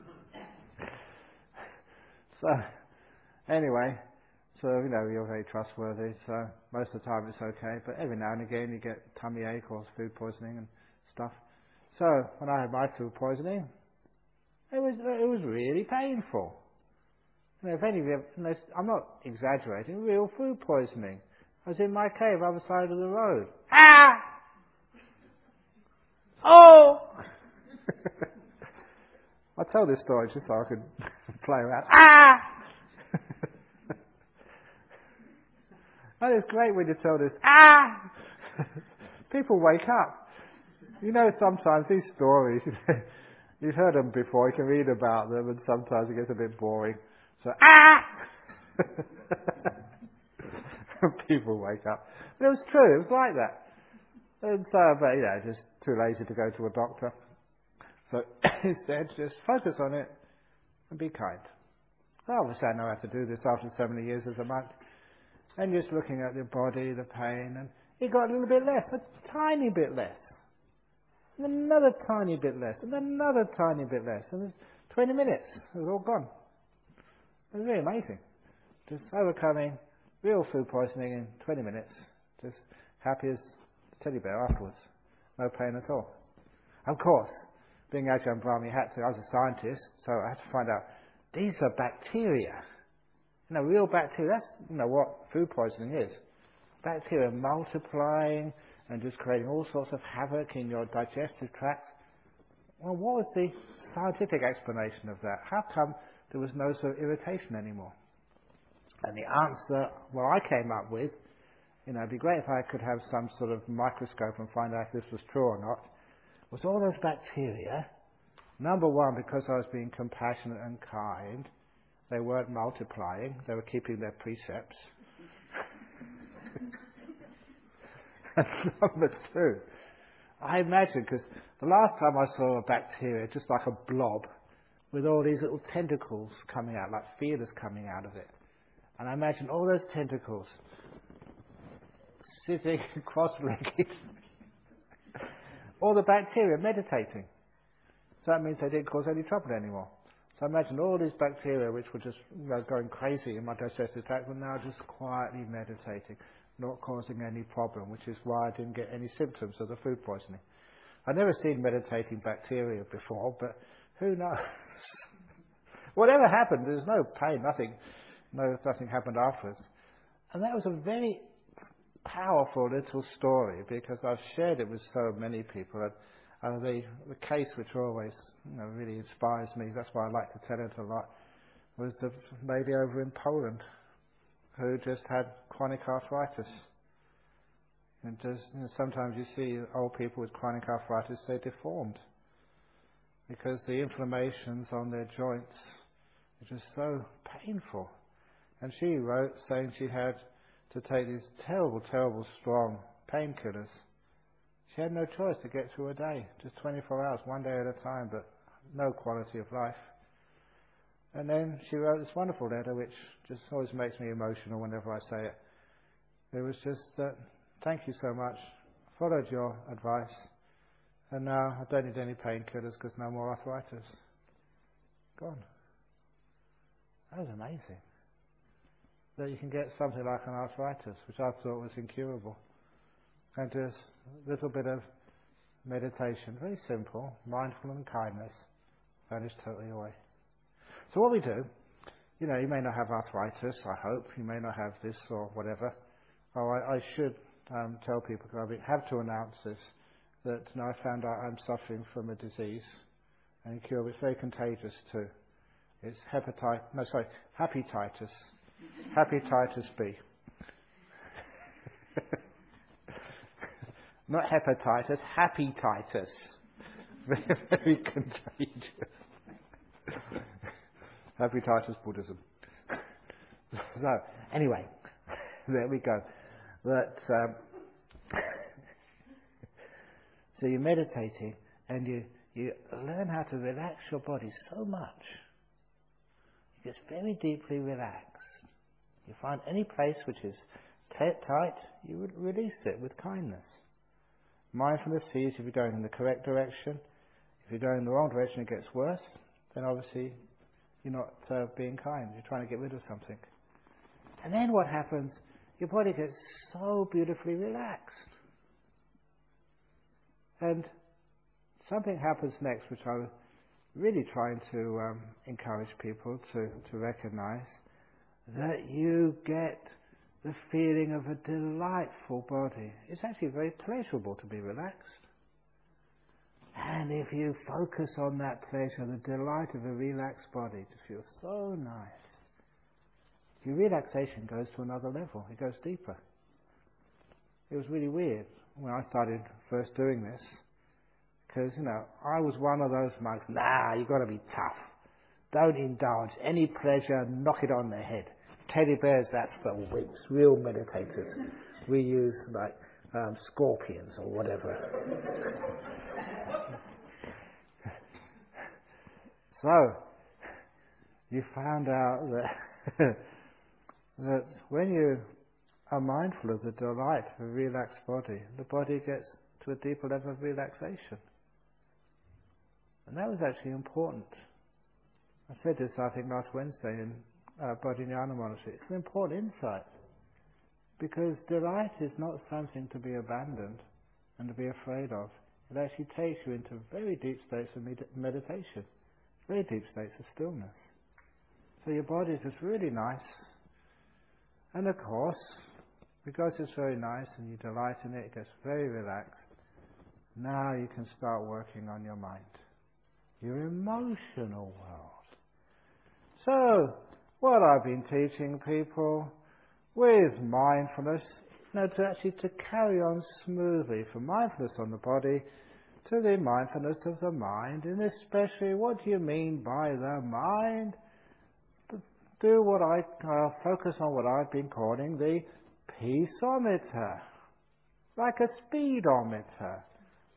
So, anyway, so, you know, you're very trustworthy, so most of the time it's okay, but every now and again you get tummy ache or food poisoning and stuff. So, when I had my food poisoning, it was it was really painful. You know, if any of you, you know, I'm not exaggerating, real food poisoning. I was in my cave, other side of the road. Ah! Oh! I tell this story just so I could play around. Ah! And it's great when you tell this. Ah! People wake up. You know, sometimes these stories, you've heard them before, you can read about them, and sometimes it gets a bit boring. So, ah! People wake up. But it was true, it was like that. And so, but, you know, just too lazy to go to a doctor. So, instead, just focus on it and be kind. So obviously I know how to do this after so many years as a monk. And just looking at the body, the pain, and it got a little bit less, a tiny bit less. And another tiny bit less, and another tiny bit less. And it's twenty minutes, it was all gone. It was really amazing. Just overcoming real food poisoning in twenty minutes. Just happy as a teddy bear afterwards. No pain at all. Of course, being Ajahn Brahmi, had to, I was a scientist, so I had to find out, these are bacteria. You know, real bacteria, that's, you know, what food poisoning is. Bacteria multiplying and just creating all sorts of havoc in your digestive tract. Well, what was the scientific explanation of that? How come there was no sort of irritation anymore? And the answer, what I came up with, you know, it'd be great if I could have some sort of microscope and find out if this was true or not, was all those bacteria, number one, because I was being compassionate and kind, they weren't multiplying, they were keeping their precepts. And number two, I imagine, because the last time I saw a bacteria, just like a blob, with all these little tentacles coming out, like feelers coming out of it. And I imagine all those tentacles sitting cross-legged, all the bacteria meditating. So that means they didn't cause any trouble anymore. So I imagine all these bacteria, which were just, you know, going crazy in my digestive tract, were now just quietly meditating, not causing any problem, which is why I didn't get any symptoms of the food poisoning. I've never seen meditating bacteria before, but who knows? Whatever happened, there's no pain, nothing, no, nothing happened afterwards. And that was a very powerful little story, because I've shared it with so many people. And, and the, the case which always, you know, really inspires me, that's why I like to tell it a lot, was the lady over in Poland who just had chronic arthritis. And just, you know, sometimes you see old people with chronic arthritis, they're deformed because the inflammations on their joints are just so painful. And she wrote saying she had to take these terrible, terrible strong painkillers. She had no choice to get through a day, just twenty-four hours, one day at a time, but no quality of life. And then she wrote this wonderful letter, which just always makes me emotional whenever I say it. It was just that, thank you so much, followed your advice, and now I don't need any painkillers because no more arthritis. Gone. That was amazing. That you can get something like an arthritis, which I thought was incurable. And just a little bit of meditation, very simple, mindful and kindness, vanished totally away. So what we do, you know, you may not have arthritis, I hope, you may not have this or whatever. Oh, I, I should um, tell people, because I have to announce this, that you know, I found out I'm suffering from a disease, and incurable. It's very contagious too. It's hepatitis, no sorry, hepatitis, hepatitis B. Not hepatitis, happy-titus. Very, very contagious. Happy-titus Buddhism. So, anyway, there we go. But, um, so you're meditating and you, you learn how to relax your body so much. It gets very deeply relaxed. You find any place which is t- tight, you would release it with kindness. Mindfulness sees if you're going in the correct direction. If you're going in the wrong direction, it gets worse. Then obviously you're not uh, being kind. You're trying to get rid of something. And then what happens? Your body gets so beautifully relaxed. And something happens next, which I'm really trying to um, encourage people to, to recognize, that you get the feeling of a delightful body. It's actually very pleasurable to be relaxed. And if you focus on that pleasure, the delight of a relaxed body, it feels so nice. Your relaxation goes to another level. It goes deeper. It was really weird when I started first doing this, because, you know, I was one of those monks, nah, you've got to be tough. Don't indulge. Any pleasure, knock it on the head. Teddy bears, that's for wimps, real meditators. We use like um, scorpions or whatever. So, you found out that, that when you are mindful of the delight of a relaxed body, the body gets to a deeper level of relaxation. And that was actually important. I said this, I think, last Wednesday in uh, Bodhinyana Monastery. It's an important insight. Because delight is not something to be abandoned and to be afraid of. It actually takes you into very deep states of med- meditation, very deep states of stillness. So your body is just really nice. And of course, because it's very nice and you delight in it, it gets very relaxed. Now you can start working on your mind, your emotional world. So, what I've been teaching people with mindfulness, you know, to actually to carry on smoothly from mindfulness on the body to the mindfulness of the mind, and especially what do you mean by the mind? Do what I uh, focus on what I've been calling the peaceometer, like a speedometer.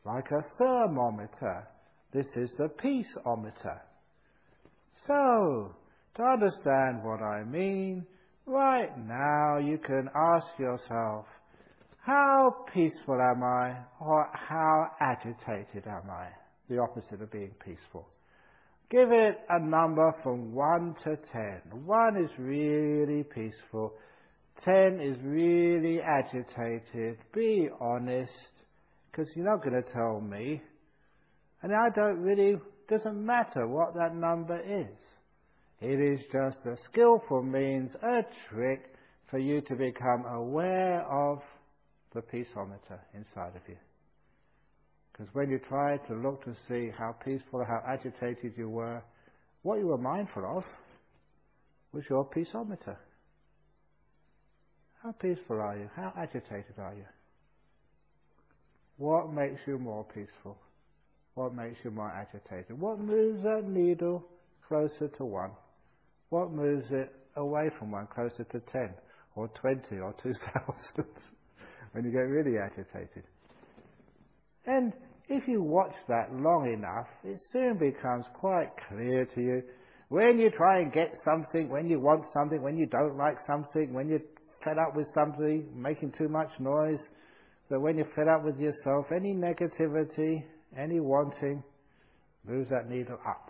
like a thermometer. This is the peaceometer. So, to understand what I mean, right now you can ask yourself, how peaceful am I, or how agitated am I? The opposite of being peaceful. Give it a number from one to ten. One is really peaceful. Ten is really agitated. Be honest, because you're not going to tell me. And I don't really, doesn't matter what that number is. It is just a skillful means, a trick for you to become aware of the peaceometer inside of you. Because when you try to look to see how peaceful or how agitated you were, what you were mindful of was your peaceometer. How peaceful are you? How agitated are you? What makes you more peaceful? What makes you more agitated? What moves that needle closer to one? What moves it away from one, closer to ten, or twenty, or two thousand, when you get really agitated? And if you watch that long enough, it soon becomes quite clear to you. When you try and get something, when you want something, when you don't like something, when you're fed up with something, making too much noise, that when you're fed up with yourself, any negativity, any wanting, moves that needle up.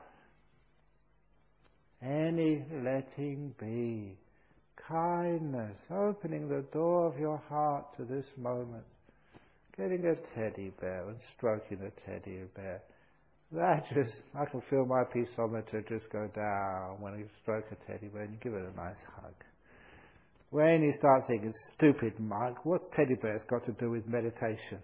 Any letting be, kindness, opening the door of your heart to this moment, getting a teddy bear and stroking a teddy bear. That just, I can feel my peaceometer just go down when you stroke a teddy bear and you give it a nice hug. When you start thinking, stupid mug, what's teddy bears got to do with meditation?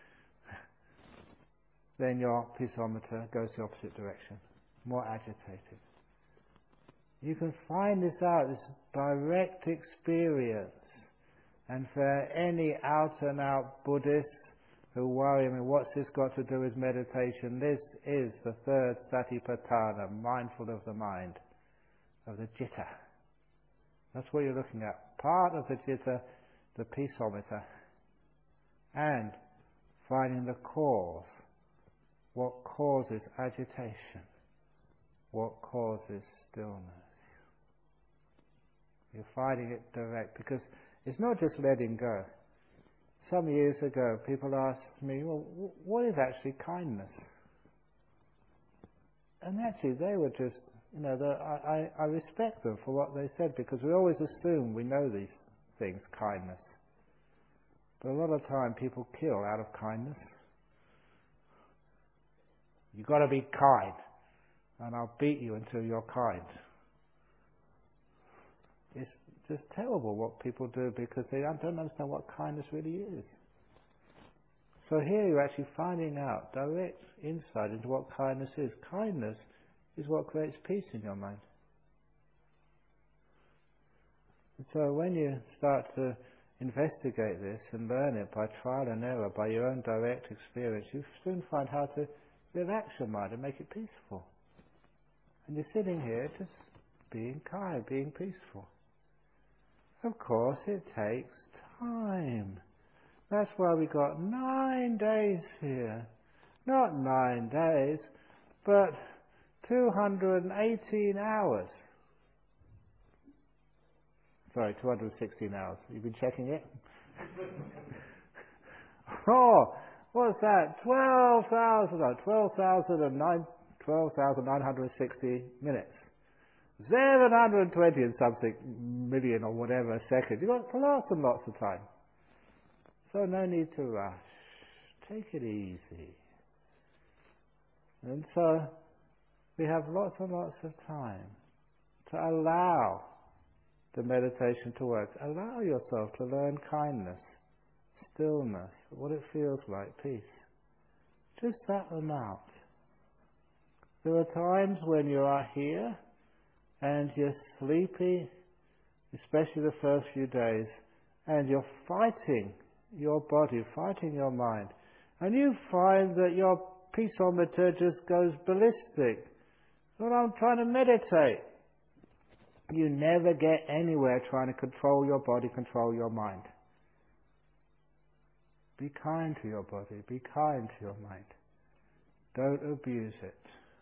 Then your peaceometer goes the opposite direction, more agitated. You can find this out, this direct experience. And for any out-and-out Buddhists who worry, I mean, what's this got to do with meditation? This is the third satipatthana, mindful of the mind, of the citta. That's what you're looking at. Part of the citta, the peaceometer, and finding the cause. What causes agitation? What causes stillness? You're finding it direct, because it's not just letting go. Some years ago, people asked me, well, what is actually kindness? And actually, they were just, you know, the, I, I respect them for what they said, because we always assume we know these things, kindness. But a lot of time, people kill out of kindness. You've got to be kind, and I'll beat you until you're kind. It's just terrible what people do because they don't understand what kindness really is. So here you're actually finding out direct insight into what kindness is. Kindness is what creates peace in your mind. And so when you start to investigate this and learn it by trial and error, by your own direct experience, you soon find how to relax your mind and make it peaceful. And you're sitting here just being kind, being peaceful. Of course, it takes time. That's why we got nine days here. Not nine days, but two hundred eighteen hours. Sorry, two hundred sixteen hours. You've been checking it? Oh, what's that? twelve thousand, no, twelve thousand nine, twelve thousand nine hundred sixty minutes. seven hundred twenty and something million or whatever seconds. You've got lots and lots of time. So no need to rush. Take it easy. And so we have lots and lots of time to allow the meditation to work. Allow yourself to learn kindness, stillness, what it feels like, peace. Just that amount. There are times when you are here and you're sleepy, especially the first few days, and you're fighting your body, fighting your mind, and you find that your peaceometer just goes ballistic. Well, I'm trying to meditate. You never get anywhere trying to control your body, control your mind. Be kind to your body. Be kind to your mind. Don't abuse it.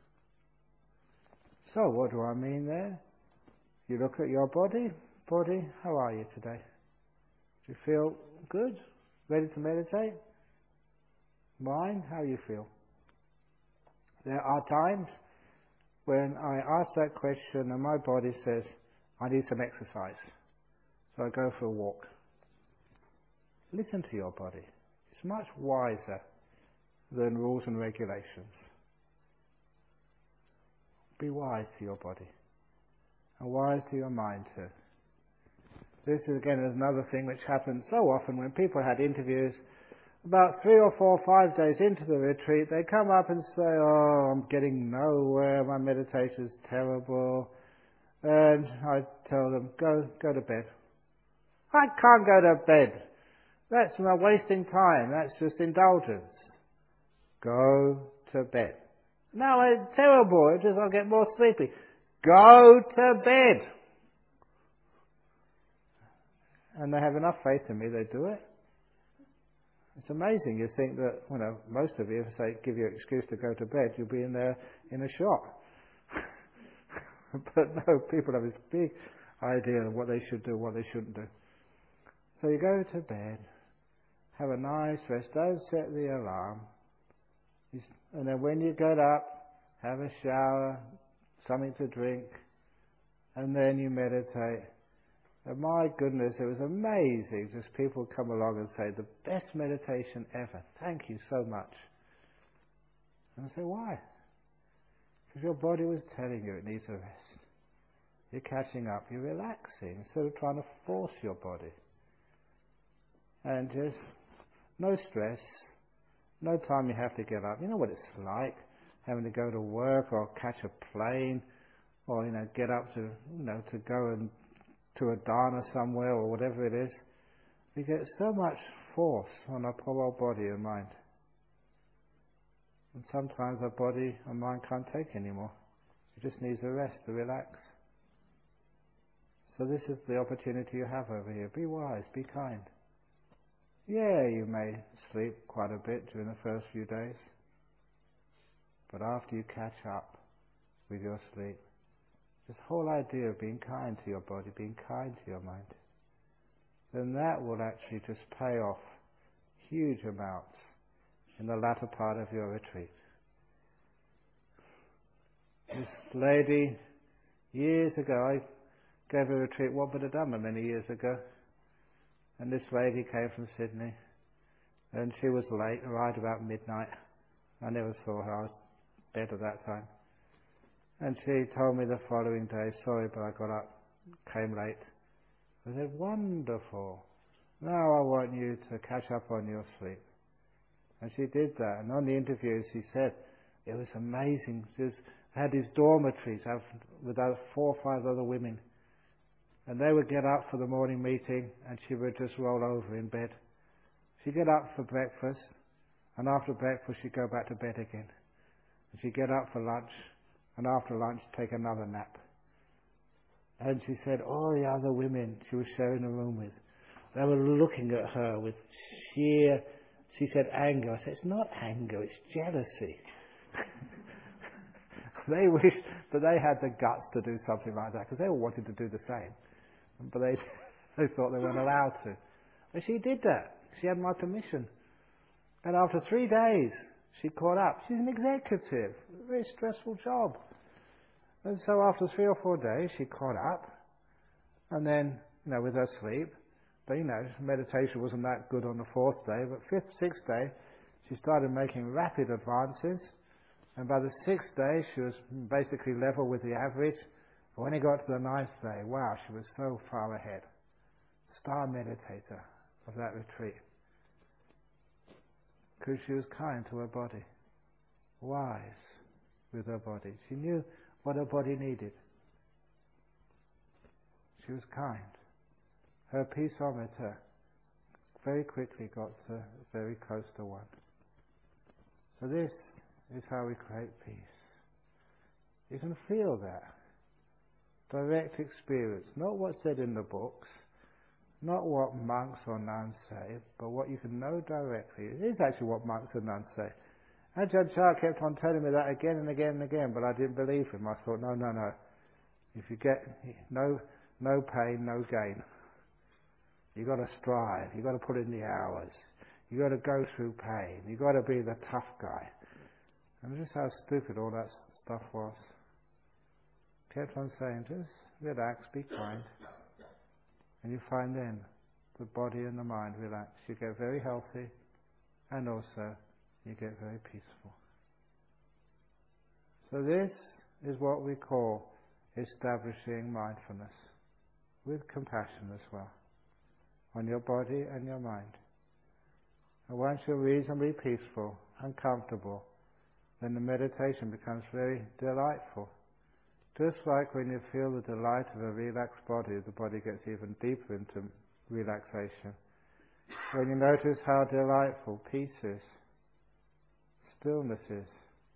So what do I mean there? You look at your body. Body, how are you today? Do you feel good? Ready to meditate? Mind, how you feel? There are times when I ask that question and my body says, I need some exercise. So I go for a walk. Listen to your body. It's much wiser than rules and regulations. Be wise to your body. And wise to your mind too. This is again another thing which happens so often when people had interviews. About three or four, five days into the retreat, they come up and say, oh, I'm getting nowhere, my meditation's terrible. And I tell them, go, go to bed. I can't go to bed. That's not wasting time. That's just indulgence. Go to bed. No, it's terrible. It just, I'll get more sleepy. Go to bed. And they have enough faith in me, they do it. It's amazing. You think that, you know, most of you, if they give you an excuse to go to bed, you'll be in there in a shop. But no, people have this big idea of what they should do, what they shouldn't do. So you go to bed, have a nice rest, don't set the alarm. And then when you get up, have a shower, something to drink, and then you meditate. And my goodness, it was amazing. Just people come along and say, the best meditation ever. Thank you so much. And I say, why? Because your body was telling you it needs a rest. You're catching up, you're relaxing, instead of trying to force your body. And just, no stress, no time you have to get up. You know what it's like, having to go to work or catch a plane, or, you know, get up to, you know, to go and to a dana somewhere or whatever it is. We get so much force on our poor old body and mind. And sometimes our body and mind can't take anymore. It just needs a rest to relax. So this is the opportunity you have over here. Be wise, be kind. Yeah, you may sleep quite a bit during the first few days. But after you catch up with your sleep, this whole idea of being kind to your body, being kind to your mind, then that will actually just pay off huge amounts in the latter part of your retreat. This lady, years ago, I gave a retreat, what but a Dhamma many years ago, and this lady came from Sydney, and she was late, right about midnight. I never saw her, I was in bed at that time. And she told me the following day, sorry, but I got up, came late. I said, wonderful. Now I want you to catch up on your sleep. And she did that. And on the interview, she said, it was amazing. She just had these dormitories with four or five other women. And they would get up for the morning meeting, and she would just roll over in bed. She'd get up for breakfast, and after breakfast, she'd go back to bed again. And she'd get up for lunch, and after lunch take another nap. And she said all the other women she was sharing a room with, they were looking at her with sheer, she said anger. I said, it's not anger, it's jealousy. They wished that they had the guts to do something like that, because they all wanted to do the same. But they, they thought they weren't allowed to. But she did that. She had my permission. And after three days, she caught up. She's an executive, a very stressful job. And so after three or four days, she caught up. And then, you know, with her sleep, but you know, meditation wasn't that good on the fourth day, but fifth, sixth day, she started making rapid advances. And by the sixth day, she was basically level with the average. But when it got to the ninth day, wow, she was so far ahead. Star meditator of that retreat. Because she was kind to her body, wise with her body. She knew what her body needed. She was kind. Her peaceometer very quickly got to very close to one. So this is how we create peace. You can feel that. Direct experience, not what's said in the books, Not what monks or nuns say, but what you can know directly. It is actually what monks and nuns say. Ajahn Chah kept on telling me that again and again and again, but I didn't believe him. I thought, no, no, no. If you get no, no pain, no gain. You've got to strive. You've got to put in the hours. You've got to go through pain. You've got to be the tough guy. And just how stupid all that stuff was. Kept on saying, just relax, be kind. And you find then the body and the mind relax. You get very healthy, and also you get very peaceful. So this is what we call establishing mindfulness with compassion as well on your body and your mind. And once you're reasonably peaceful and comfortable, then the meditation becomes very delightful. Just like when you feel the delight of a relaxed body, the body gets even deeper into relaxation. When you notice how delightful peace is, stillness is,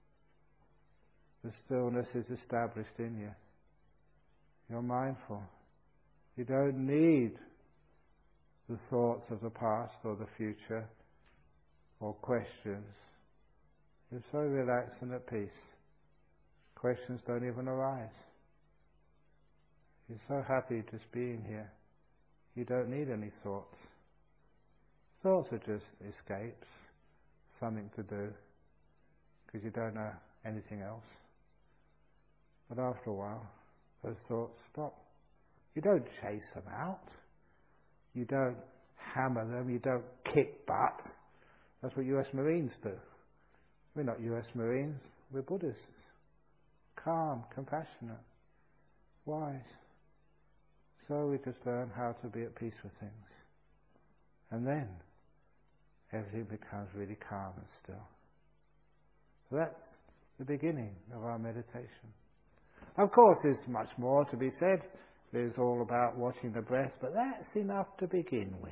the stillness is established in you. You're mindful. You don't need the thoughts of the past or the future or questions. You're so relaxed and at peace. Questions don't even arise. You're so happy just being here. You don't need any thoughts. Thoughts are just escapes, something to do, because you don't know anything else. But after a while, those thoughts stop. You don't chase them out. You don't hammer them. You don't kick butt. That's what U S Marines do. We're not U S Marines. We're Buddhists. Calm, compassionate, wise. So we just learn how to be at peace with things. And then everything becomes really calm and still. So that's the beginning of our meditation. Of course, there's much more to be said. There's all about watching the breath, but that's enough to begin with.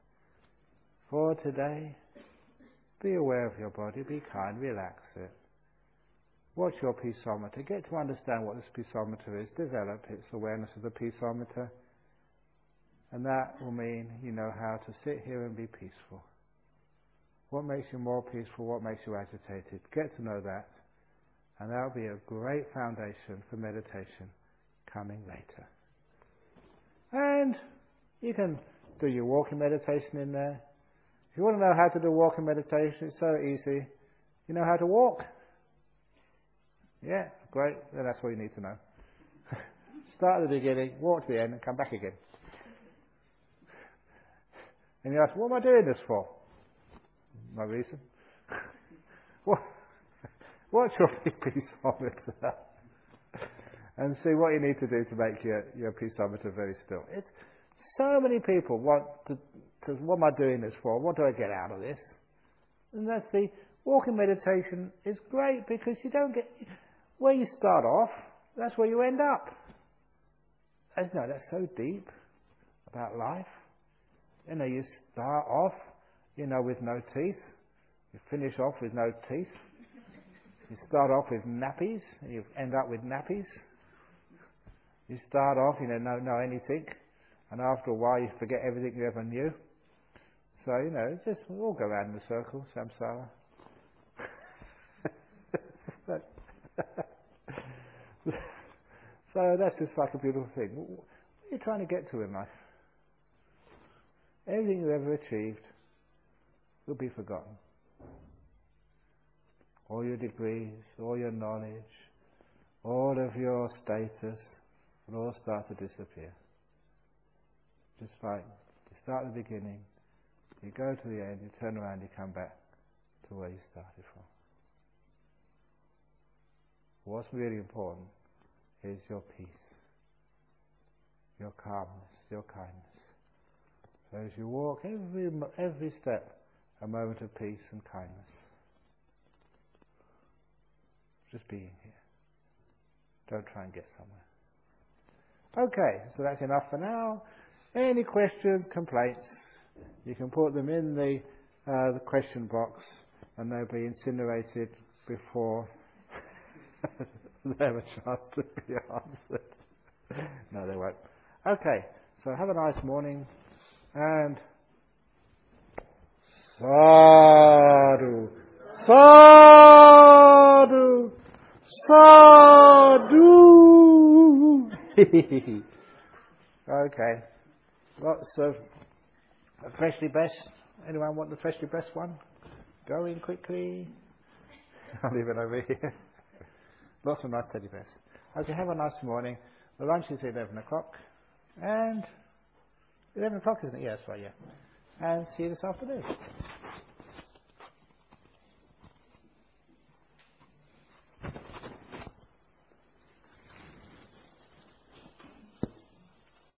For today, be aware of your body, be kind, relax it. Watch your peaceometer. Get to understand what this peaceometer is. Develop its awareness of the peaceometer. And that will mean you know how to sit here and be peaceful. What makes you more peaceful? What makes you agitated? Get to know that. And that will be a great foundation for meditation coming later. And you can do your walking meditation in there. If you want to know how to do walking meditation, it's so easy. You know how to walk. Yeah, great. Then that's all you need to know. Start at the beginning, walk to the end, and come back again. And you ask, what am I doing this for? No reason. what, what's your peaceometer? And see what you need to do to make your, your peaceometer very still. It, so many people want to, to, what am I doing this for? What do I get out of this? And that's the walking meditation is great because you don't get... Where you start off, that's where you end up. As you know, that's so deep about life. You know, you start off, you know, with no teeth. You finish off with no teeth. You start off with nappies, and you end up with nappies. You start off, you know, don't know anything, and after a while you forget everything you ever knew. So, you know, it's just, we all go around in a circle, samsara. So that's just like a beautiful thing. What are you trying to get to in life? Everything you ever achieved will be forgotten. All your degrees, all your knowledge, all of your status will all start to disappear. Just like you start at the beginning, you go to the end, you turn around, you come back to where you started from. What's really important is your peace, your calmness, your kindness. So as you walk, every every step, a moment of peace and kindness. Just being here. Don't try and get somewhere. Okay, so that's enough for now. Any questions, complaints, you can put them in the uh, the question box, and they'll be incinerated before they have a chance to be answered. No, they won't. Okay, so have a nice morning. And sadhu, sadhu, sadhu. Okay. Lots of freshly best. Anyone want the freshly best one? Go in quickly. I'll leave it over here. Lots of nice teddy bears. Okay, have a nice morning. The lunch is at eleven o'clock. And eleven o'clock, isn't it? Yeah, that's right, yeah. And see you this afternoon.